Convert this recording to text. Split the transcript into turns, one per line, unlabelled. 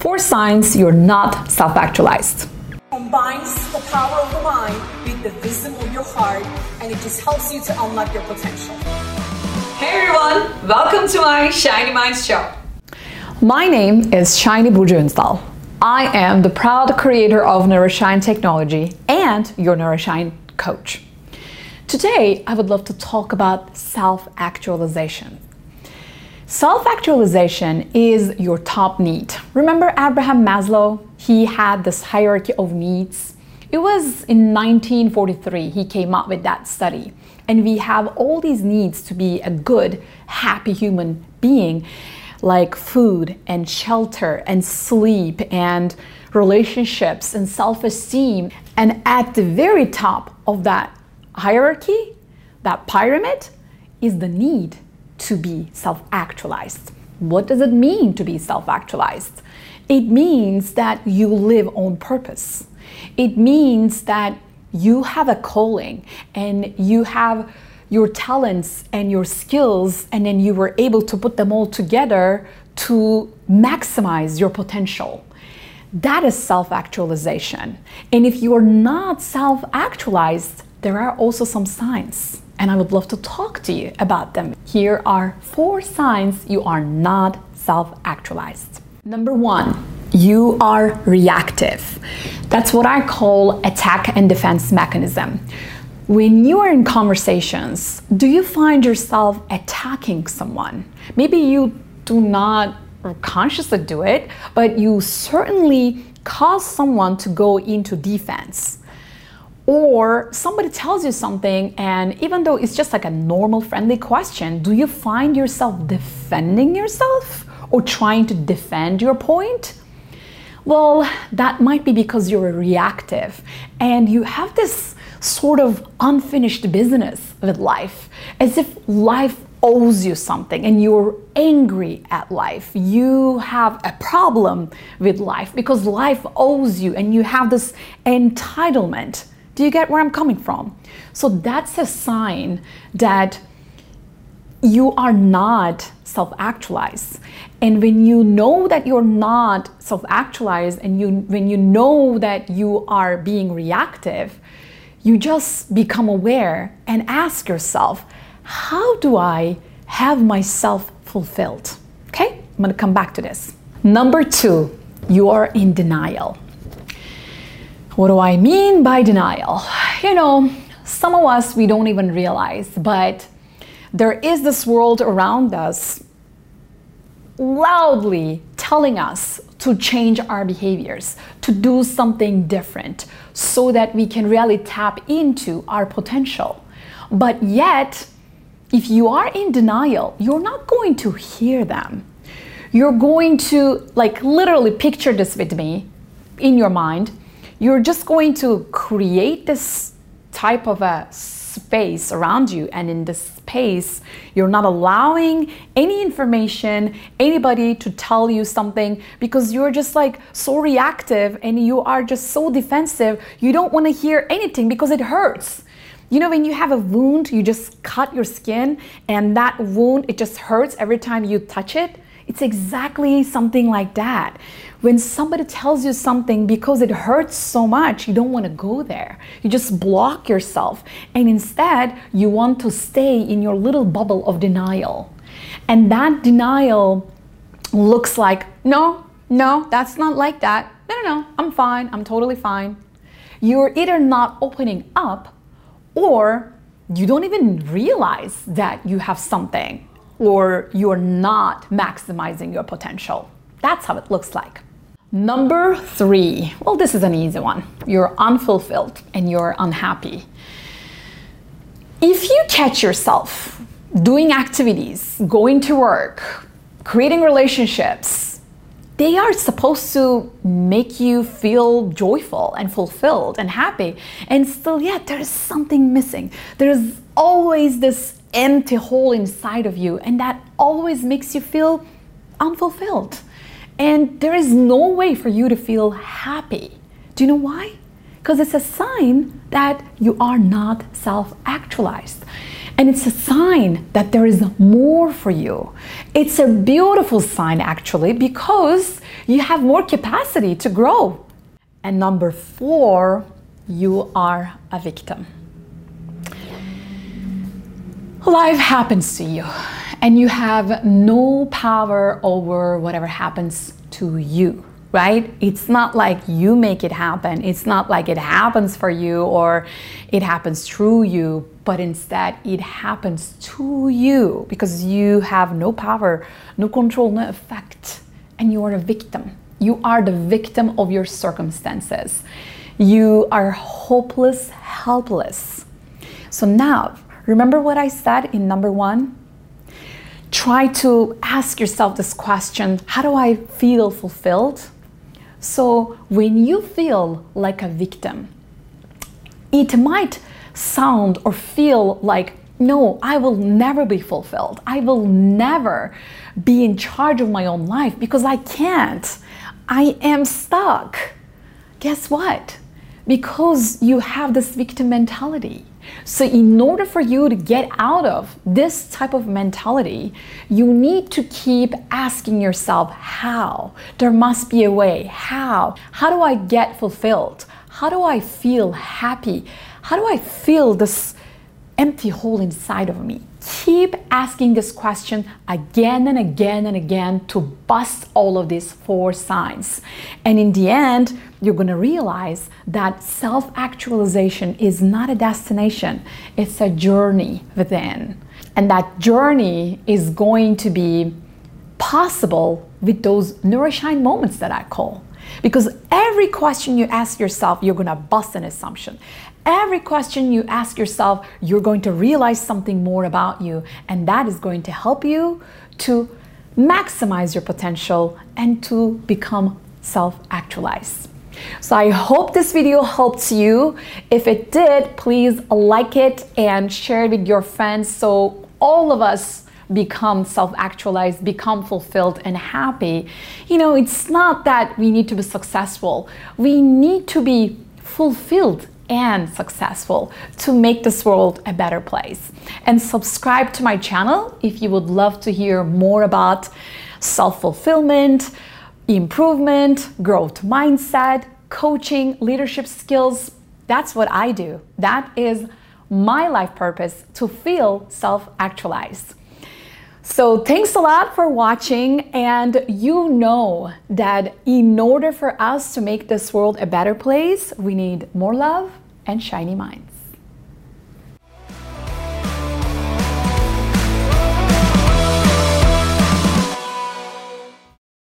4 signs you're not self-actualized.
Combines the power of the mind with the wisdom of your heart, and it just helps you to unlock your potential.
Hey everyone, welcome to my Shiny Minds show.
My name is Shiny Burcu Ünsal. I am the proud creator of Neuroshine technology and your Neuroshine coach. Today, I would love to talk about self-actualization. Self-actualization is your top need. Remember Abraham Maslow? He had this hierarchy of needs. It was in 1943 he came up with that study. And we have all these needs to be a good, happy human being, like food and shelter and sleep and relationships and self-esteem. And at the very top of that hierarchy, that pyramid, is the need to be self-actualized. What does it mean to be self-actualized? It means that you live on purpose. It means that you have a calling and you have your talents and your skills, and then you were able to put them all together to maximize your potential. That is self-actualization. And if you are not self-actualized, there are also some signs, and I would love to talk to you about them. Here are 4 signs you are not self-actualized. Number 1, you are reactive. That's what I call attack and defense mechanism. When you are in conversations, do you find yourself attacking someone? Maybe you do not consciously do it, but you certainly cause someone to go into defense. Or somebody tells you something, and even though it's just like a normal friendly question, do you find yourself defending yourself or trying to defend your point? Well, that might be because you're reactive and you have this sort of unfinished business with life, as if life owes you something and you're angry at life. You have a problem with life because life owes you and you have this entitlement. Do you get where I'm coming from? So that's a sign that you are not self-actualized. And when you know that you're not self-actualized and when you know that you are being reactive, you just become aware and ask yourself, how do I have myself fulfilled? Okay, I'm gonna come back to this. Number 2, you are in denial. What do I mean by denial? You know, some of us, we don't even realize, but there is this world around us loudly telling us to change our behaviors, to do something different so that we can really tap into our potential. But yet, if you are in denial, you're not going to hear them. You're going to, like, literally picture this with me in your mind. You're just going to create this type of a space around you, and in this space you're not allowing any information, anybody to tell you something, because you're just like so reactive and you are just so defensive. You don't want to hear anything because it hurts. You know, when you have a wound, you just cut your skin and that wound, it just hurts every time you touch it. It's exactly something like that. When somebody tells you something, because it hurts so much, you don't want to go there. You just block yourself. And instead, you want to stay in your little bubble of denial. And that denial looks like, no, that's not like that. No, I'm fine. I'm totally fine. You're either not opening up, or you don't even realize that you have something, or you're not maximizing your potential. That's how it looks like. Number 3, well, this is an easy one. You're unfulfilled and you're unhappy. If you catch yourself doing activities, going to work, creating relationships, they are supposed to make you feel joyful and fulfilled and happy, and still yet there is something missing. There's always this empty hole inside of you, and that always makes you feel unfulfilled. And there is no way for you to feel happy. Do you know why? Because it's a sign that you are not self-actualized. And it's a sign that there is more for you. It's a beautiful sign, actually, because you have more capacity to grow. And number 4, you are a victim. Life happens to you, and you have no power over whatever happens to you, right? It's not like you make it happen. It's not like it happens for you or it happens through you, but instead it happens to you because you have no power, no control, no effect, and you are a victim. You are the victim of your circumstances. You are hopeless, helpless. So now, remember what I said in number 1? Try to ask yourself this question: how do I feel fulfilled? So when you feel like a victim, it might sound or feel like, no, I will never be fulfilled. I will never be in charge of my own life because I can't. I am stuck. Guess what? Because you have this victim mentality. So in order for you to get out of this type of mentality, you need to keep asking yourself, how? There must be a way. How? How do I get fulfilled? How do I feel happy? How do I feel this empty hole inside of me? Keep asking this question again and again and again to bust all of these 4 signs. And in the end, you're going to realize that self-actualization is not a destination. It's a journey within. And that journey is going to be possible with those Nourishine moments that I call. Because every question you ask yourself, you're going to bust an assumption. Every question you ask yourself, you're going to realize something more about you, and that is going to help you to maximize your potential and to become self-actualized. So I hope this video helped you. If it did, please like it and share it with your friends so all of us become self-actualized, become fulfilled and happy. You know, it's not that we need to be successful. We need to be fulfilled and successful to make this world a better place. And subscribe to my channel if you would love to hear more about self-fulfillment, improvement, growth mindset, coaching, leadership skills. That's what I do. That is my life purpose, to feel self-actualized. So thanks a lot for watching, and you know that in order for us to make this world a better place, we need more love and shiny minds.